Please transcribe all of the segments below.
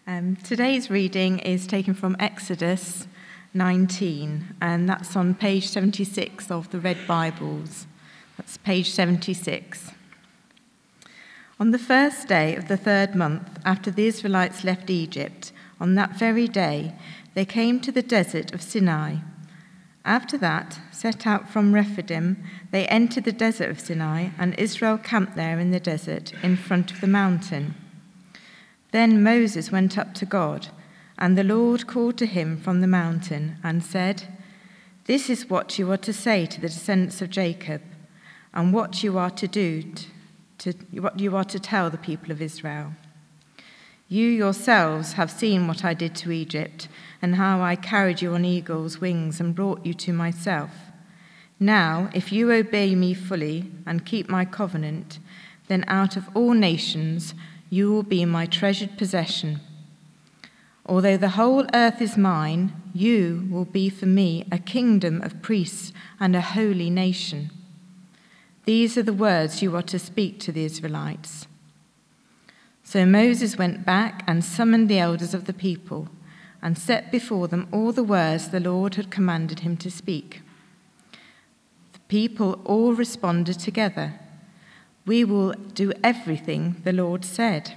Today's reading is taken from Exodus 19, and that's on page 76 of the Red Bibles. That's page 76. On the first day of the third month after the Israelites left Egypt, on that very day, they came to the desert of Sinai. After that, set out from Rephidim, they entered the desert of Sinai, and Israel camped there in the desert in front of the mountain. Then Moses went up to God, and the Lord called to him from the mountain and said, "This is what you are to say to the descendants of Jacob, and what you are to do, what you are to tell the people of Israel. You yourselves have seen what I did to Egypt, and how I carried you on eagle's wings and brought you to myself. Now, if you obey me fully and keep my covenant, then out of all nations you will be my treasured possession. Although the whole earth is mine, you will be for me a kingdom of priests and a holy nation. These are the words you are to speak to the Israelites." So Moses went back and summoned the elders of the people and set before them all the words the Lord had commanded him to speak. The people all responded together, "We will do everything the Lord said."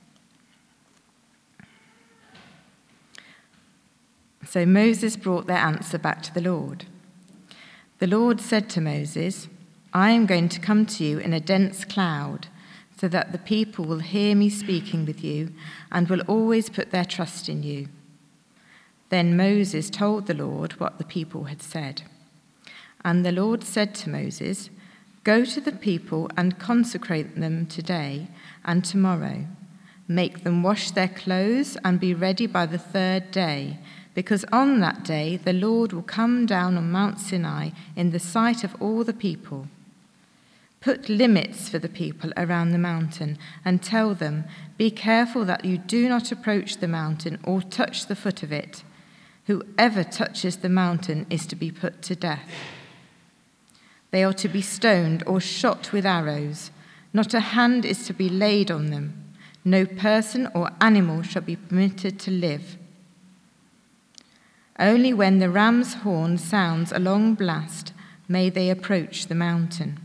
So Moses brought their answer back to the Lord. The Lord said to Moses, "I am going to come to you in a dense cloud, so that the people will hear me speaking with you and will always put their trust in you." Then Moses told the Lord what the people had said. And the Lord said to Moses, "Go to the people and consecrate them today and tomorrow. Make them wash their clothes and be ready by the third day, because on that day the Lord will come down on Mount Sinai in the sight of all the people. Put limits for the people around the mountain and tell them, 'Be careful that you do not approach the mountain or touch the foot of it. Whoever touches the mountain is to be put to death. They are to be stoned or shot with arrows. Not a hand is to be laid on them. No person or animal shall be permitted to live. Only when the ram's horn sounds a long blast may they approach the mountain."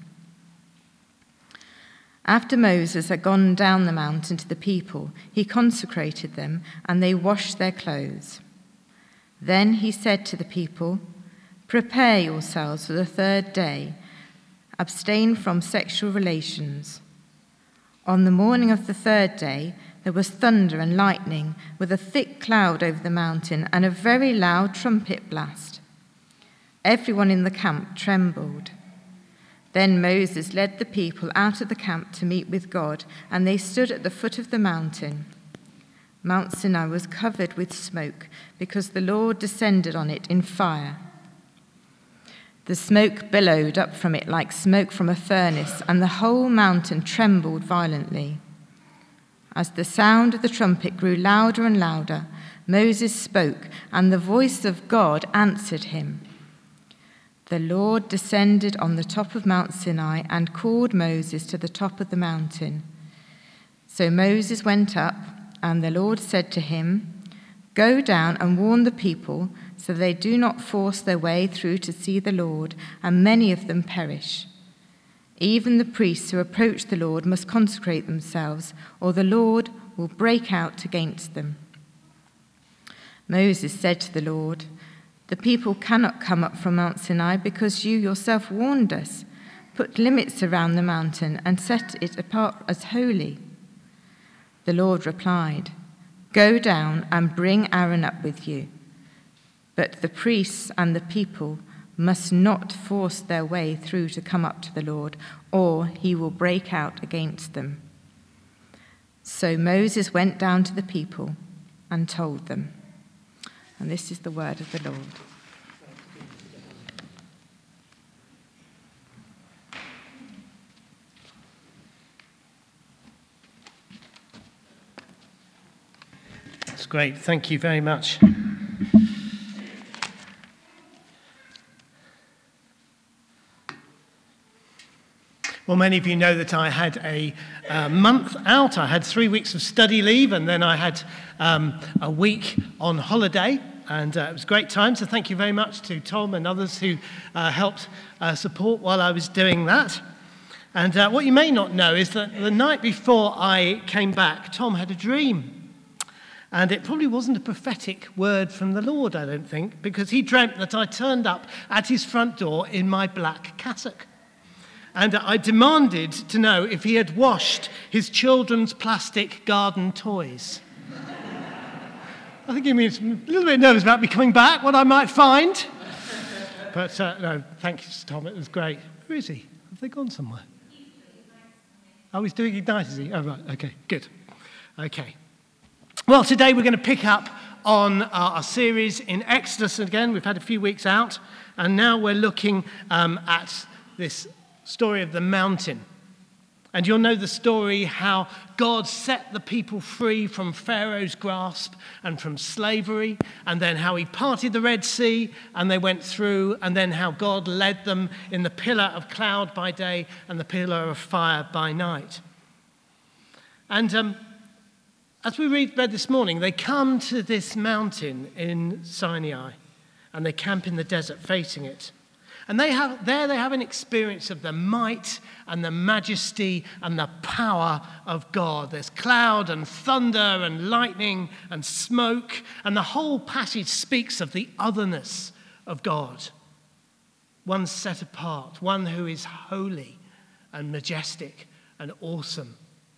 After Moses had gone down the mountain to the people, he consecrated them, and they washed their clothes. Then he said to the people, "Prepare yourselves for the third day. Abstain from sexual relations." On the morning of the third day, there was thunder and lightning, with a thick cloud over the mountain and a very loud trumpet blast. Everyone in the camp trembled. Then Moses led the people out of the camp to meet with God, and they stood at the foot of the mountain. Mount Sinai was covered with smoke, because the Lord descended on it in fire. The smoke billowed up from it like smoke from a furnace, and the whole mountain trembled violently. As the sound of the trumpet grew louder and louder, Moses spoke, and the voice of God answered him. The Lord descended on the top of Mount Sinai and called Moses to the top of the mountain. So Moses went up, and the Lord said to him, "Go down and warn the people, so they do not force their way through to see the Lord, and many of them perish. Even the priests who approach the Lord must consecrate themselves, or the Lord will break out against them." Moses said to the Lord, "The people cannot come up from Mount Sinai because you yourself warned us. Put limits around the mountain and set it apart as holy." The Lord replied, "Go down and bring Aaron up with you. But the priests and the people must not force their way through to come up to the Lord, or he will break out against them." So Moses went down to the people and told them. And this is the word of the Lord. That's great. Thank you very much. Well, many of you know that I had a month out. I had 3 weeks of study leave, and then I had a week on holiday, and it was a great time. So thank you very much to Tom and others who helped support while I was doing that. And what you may not know is that the night before I came back, Tom had a dream. And it probably wasn't a prophetic word from the Lord, I don't think, because he dreamt that I turned up at his front door in my black cassock. And I demanded to know if he had washed his children's plastic garden toys. I think he was a little bit nervous about me coming back, what I might find. But no, thank you, Tom, it was great. Who is he? Have they gone somewhere? Oh, he's doing Ignite, is he? Oh, right, okay, good. Okay. Well, today we're going to pick up on our series in Exodus again. We've had a few weeks out, and now we're looking at this story of the mountain. And you'll know the story how God set the people free from Pharaoh's grasp and from slavery, and then how he parted the Red Sea and they went through, and then how God led them in the pillar of cloud by day and the pillar of fire by night. And as we read this morning, they come to this mountain in Sinai, and they camp in the desert facing it. And they have an experience of the might and the majesty and the power of God. There's cloud and thunder and lightning and smoke, and the whole passage speaks of the otherness of God. One set apart, one who is holy and majestic and awesome.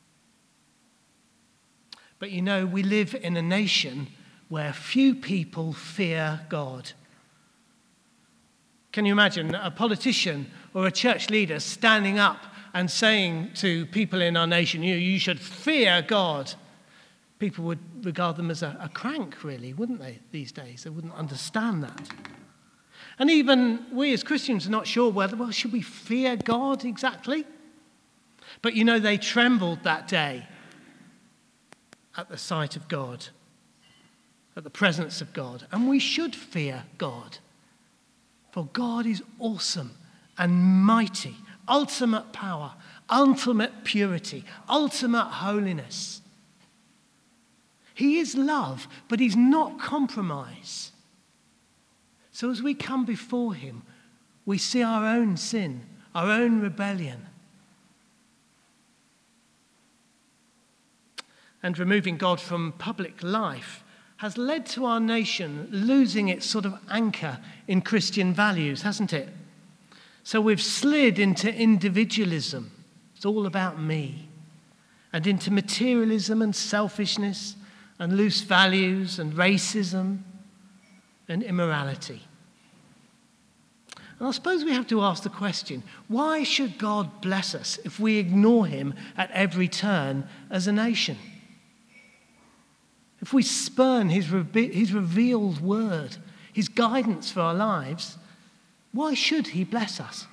But you know, we live in a nation where few people fear God. Can you imagine a politician or a church leader standing up and saying to people in our nation, you should fear God? People would regard them as a crank, really, wouldn't they, these days? They wouldn't understand that. And even we as Christians are not sure whether, well, should we fear God exactly? But you know, they trembled that day at the sight of God, at the presence of God. And we should fear God. For God is awesome and mighty, ultimate power, ultimate purity, ultimate holiness. He is love, but he's not compromise. So as we come before him, we see our own sin, our own rebellion. And removing God from public life has led to our nation losing its sort of anchor in Christian values, hasn't it? So we've slid into individualism. It's all about me. And into materialism and selfishness and loose values and racism and immorality. And I suppose we have to ask the question, why should God bless us if we ignore him at every turn as a nation? If we spurn his revealed word, his guidance for our lives, why should he bless us?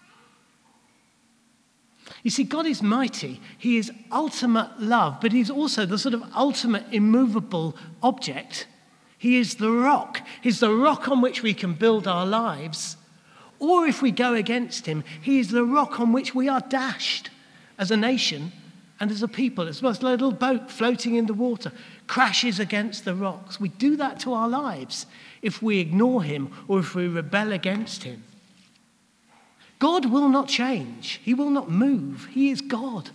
You see, God is mighty. He is ultimate love, but he's also the sort of ultimate immovable object. He is the rock. He's the rock on which we can build our lives. Or if we go against him, he is the rock on which we are dashed as a nation and as a people. It's like a little boat floating in the water, crashes against the rocks. We do that to our lives if we ignore him or if we rebel against him. God will not change. He will not move. He is God.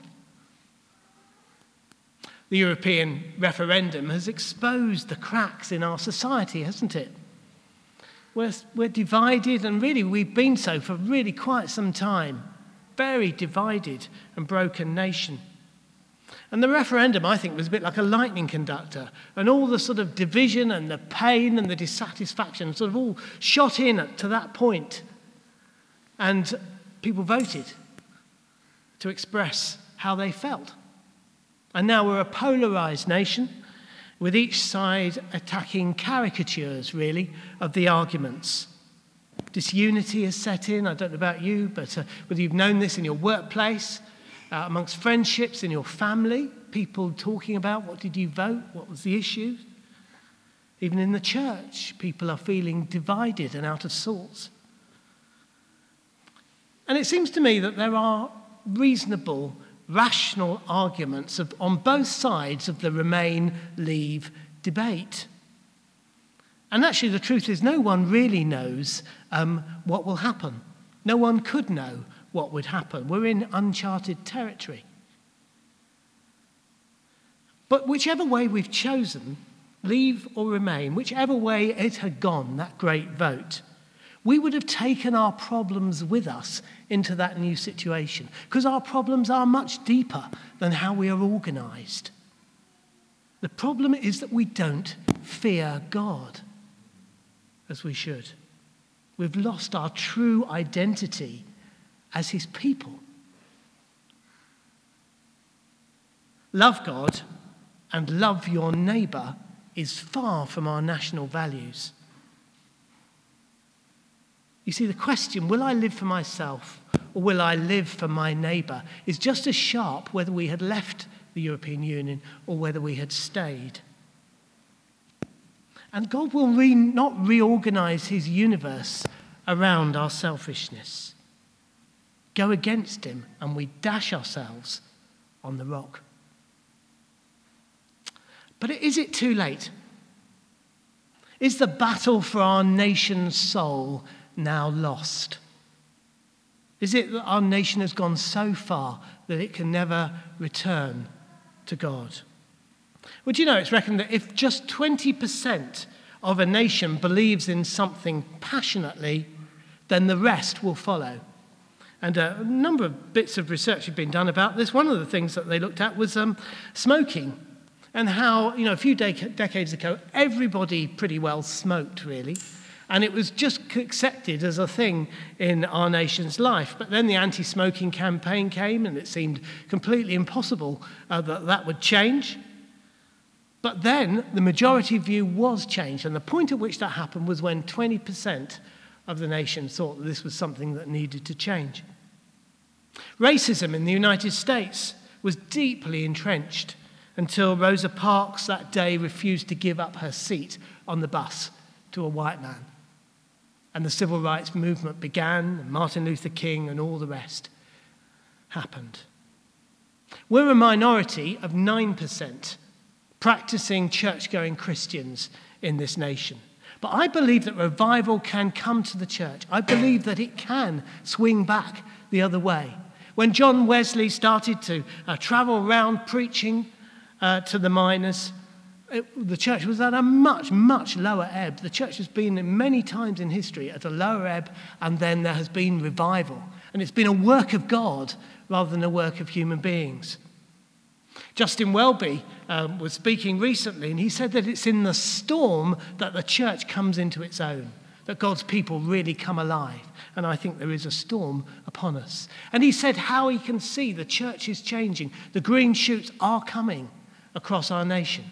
The European referendum has exposed the cracks in our society, hasn't it? We're divided, and really we've been so for really quite some time. Very divided and broken nation. And the referendum, I think, was a bit like a lightning conductor. And all the sort of division and the pain and the dissatisfaction sort of all shot in to that point. And people voted to express how they felt. And now we're a polarized nation, with each side attacking caricatures, really, of the arguments. Disunity has set in. I don't know about you, but whether you've known this in your workplace, amongst friendships, in your family, people talking about what did you vote, what was the issue. Even in the church, people are feeling divided and out of sorts. And it seems to me that there are reasonable, rational arguments on both sides of the Remain-Leave debate. And actually, the truth is, no one really knows what will happen. No one could know what would happen. We're in uncharted territory. But whichever way we've chosen, Leave or Remain, whichever way it had gone, that great vote, we would have taken our problems with us into that new situation, because our problems are much deeper than how we are organised. The problem is that we don't fear God as we should. We've lost our true identity as his people. Love God and love your neighbour is far from our national values. You see, the question, will I live for myself or will I live for my neighbour, is just as sharp whether we had left the European Union or whether we had stayed. And God will not reorganise his universe around our selfishness. Go against him and we dash ourselves on the rock. But is it too late? Is the battle for our nation's soul now lost? Is it that our nation has gone so far that it can never return to God? Well, do you know, it's reckoned that if just 20% of a nation believes in something passionately, then the rest will follow. And a number of bits of research have been done about this. One of the things that they looked at was smoking, and how, a few decades ago, everybody pretty well smoked, really. And it was just accepted as a thing in our nation's life. But then the anti-smoking campaign came, and it seemed completely impossible that would change. But then the majority view was changed, and the point at which that happened was when 20% of the nation thought that this was something that needed to change. Racism in the United States was deeply entrenched until Rosa Parks that day refused to give up her seat on the bus to a white man. And the civil rights movement began, and Martin Luther King and all the rest happened. We're a minority of 9% practicing church-going Christians in this nation. But I believe that revival can come to the church. I believe that it can swing back the other way. When John Wesley started to travel around preaching to the miners, the church was at a much, much lower ebb. The church has been many times in history at a lower ebb, and then there has been revival. And it's been a work of God rather than a work of human beings. Justin Welby was speaking recently, and he said that it's in the storm that the church comes into its own, that God's people really come alive. And I think there is a storm upon us. And he said how he can see the church is changing. The green shoots are coming across our nation.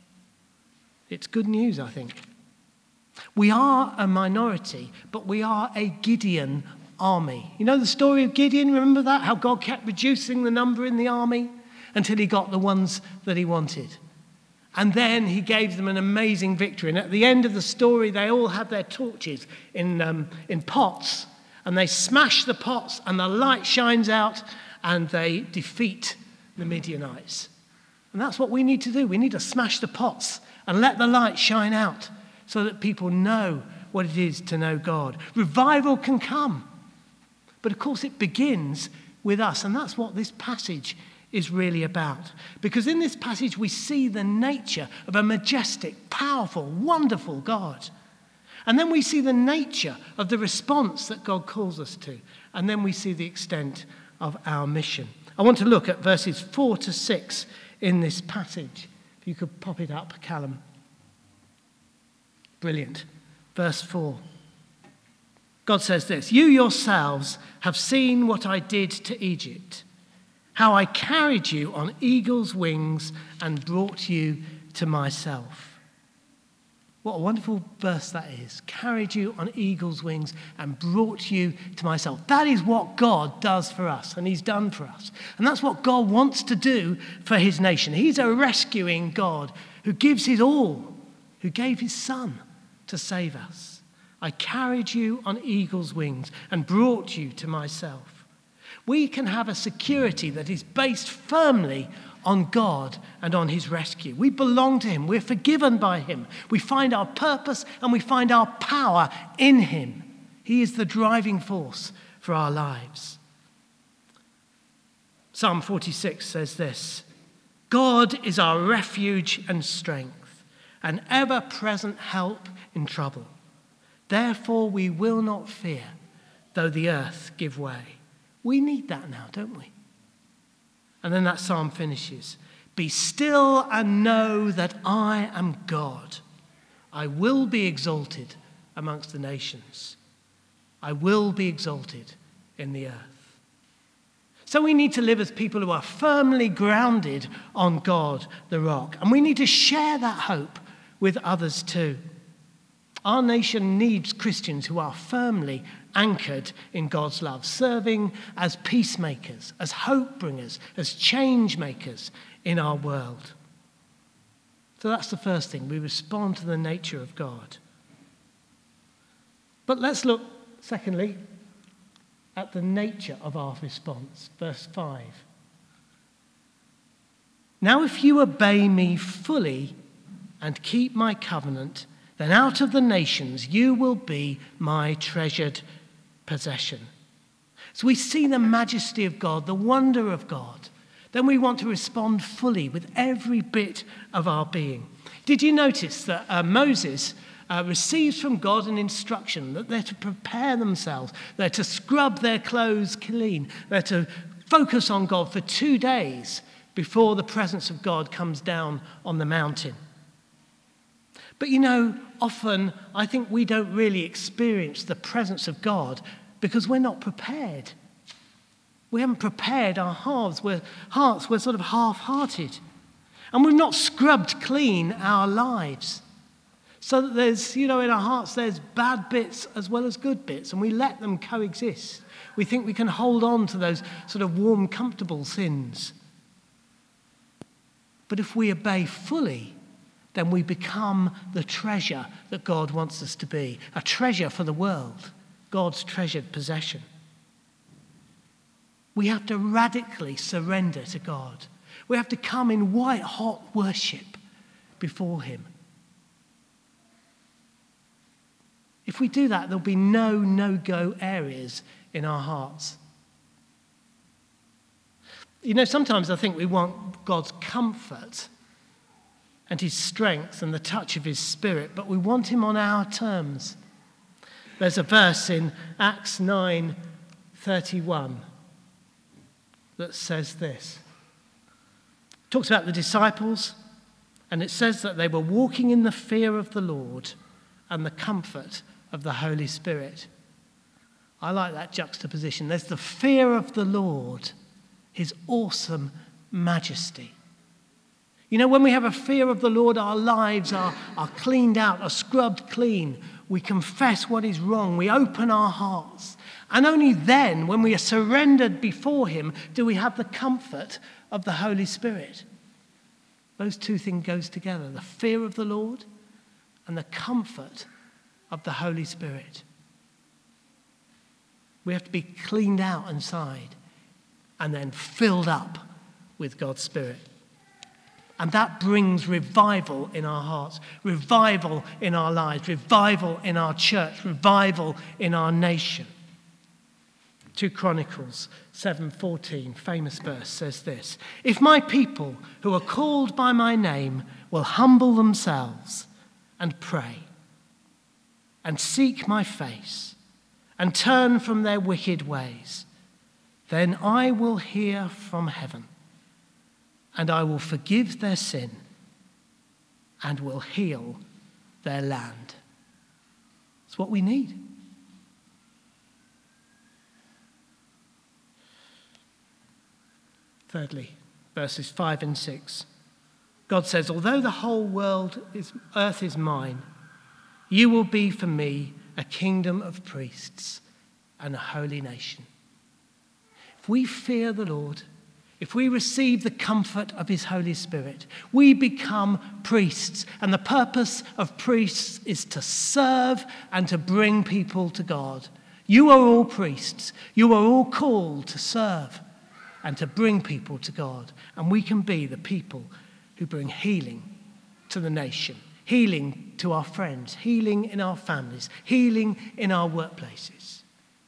It's good news, I think. We are a minority, but we are a Gideon army. You know the story of Gideon? Remember that? How God kept reducing the number in the army until he got the ones that he wanted. And then he gave them an amazing victory. And at the end of the story, they all had their torches in pots. And they smash the pots, and the light shines out, and they defeat the Midianites. And that's what we need to do. We need to smash the pots and let the light shine out so that people know what it is to know God. Revival can come. But of course, it begins with us. And that's what this passage is really about. Because in this passage, we see the nature of a majestic, powerful, wonderful God. And then we see the nature of the response that God calls us to. And then we see the extent of our mission. I want to look at verses 4 to 6 in this passage. If you could pop it up, Callum. Brilliant. Verse 4. God says this: "You yourselves have seen what I did to Egypt, how I carried you on eagle's wings and brought you to myself." What a wonderful verse that is. Carried you on eagle's wings and brought you to myself. That is what God does for us, and he's done for us. And that's what God wants to do for his nation. He's a rescuing God who gives his all, who gave his son to save us. I carried you on eagle's wings and brought you to myself. We can have a security that is based firmly on God and on his rescue. We belong to him. We're forgiven by him. We find our purpose and we find our power in him. He is the driving force for our lives. Psalm 46 says this: God is our refuge and strength, an ever-present help in trouble. Therefore we will not fear, though the earth give way. We need that now, don't we? And then that psalm finishes: be still and know that I am God. I will be exalted amongst the nations. I will be exalted in the earth. So we need to live as people who are firmly grounded on God, the rock. And we need to share that hope with others too. Our nation needs Christians who are firmly anchored in God's love, serving as peacemakers, as hope bringers, as change makers in our world. So that's the first thing. We respond to the nature of God. But let's look, secondly, at the nature of our response. Verse 5. Now if you obey me fully and keep my covenant, then out of the nations you will be my treasured possession. So we see the majesty of God, the wonder of God. Then we want to respond fully with every bit of our being. Did you notice that Moses receives from God an instruction that they're to prepare themselves, they're to scrub their clothes clean, they're to focus on God for 2 days before the presence of God comes down on the mountain? But you know, often I think we don't really experience the presence of God because we're not prepared. We haven't prepared our hearts. We're sort of half-hearted. And we've not scrubbed clean our lives. So that there's, in our hearts, there's bad bits as well as good bits, and we let them coexist. We think we can hold on to those sort of warm, comfortable sins. But if we obey fully, then we become the treasure that God wants us to be, a treasure for the world, God's treasured possession. We have to radically surrender to God. We have to come in white-hot worship before him. If we do that, there'll be no no-go areas in our hearts. Sometimes I think we want God's comfort and his strength and the touch of his Spirit, but we want him on our terms. There's a verse in Acts 9:31 that says this. It talks about the disciples, and it says that they were walking in the fear of the Lord and the comfort of the Holy Spirit. I like that juxtaposition. There's the fear of the Lord, his awesome majesty. When we have a fear of the Lord, our lives are cleaned out, are scrubbed clean. We confess what is wrong. We open our hearts. And only then, when we are surrendered before him, do we have the comfort of the Holy Spirit. Those two things goes together, the fear of the Lord and the comfort of the Holy Spirit. We have to be cleaned out inside and then filled up with God's Spirit. And that brings revival in our hearts, revival in our lives, revival in our church, revival in our nation. 2 Chronicles 7:14, famous verse, says this: if my people who are called by my name will humble themselves and pray and seek my face and turn from their wicked ways, then I will hear from heaven and I will forgive their sin and will heal their land. It's what we need. Thirdly, verses 5 and 6. God says, although the whole earth is mine, you will be for me a kingdom of priests and a holy nation. If we fear the Lord, if we receive the comfort of his Holy Spirit, we become priests. And the purpose of priests is to serve and to bring people to God, You are all priests. You are all called to serve and to bring people to God. And we can be the people who bring healing to the nation, healing to our friends, healing in our families, healing in our workplaces.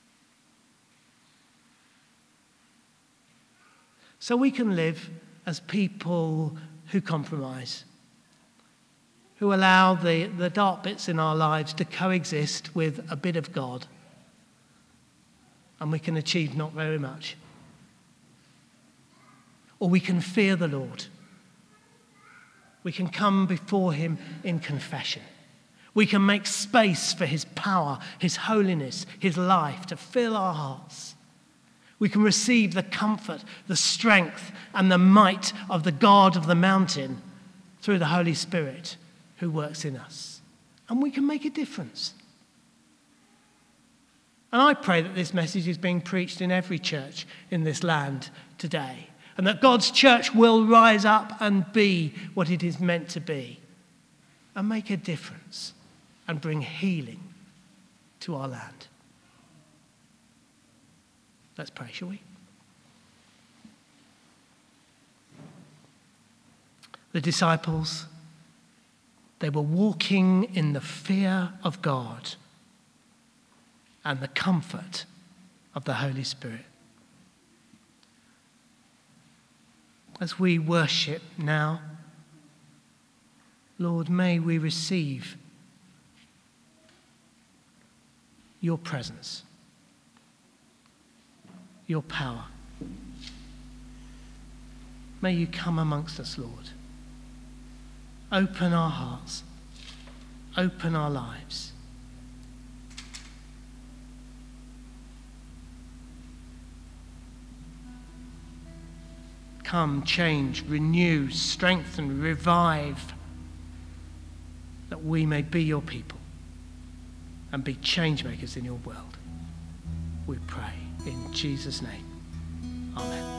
So we can live as people who compromise, who allow the dark bits in our lives to coexist with a bit of God. And we can achieve not very much. Or we can fear the Lord. We can come before him in confession. We can make space for his power, his holiness, his life to fill our hearts. We can receive the comfort, the strength, and the might of the God of the mountain through the Holy Spirit who works in us. And we can make a difference. And I pray that this message is being preached in every church in this land today, and that God's church will rise up and be what it is meant to be, and make a difference and bring healing to our land. Let's pray, shall we? The disciples, they were walking in the fear of God and the comfort of the Holy Spirit. As we worship now, Lord, may we receive your presence, your power. May you come amongst us, Lord. Open our hearts, open our lives. Come, change, renew, strengthen, revive, that we may be your people and be change makers in your world. We pray in Jesus' name. Amen.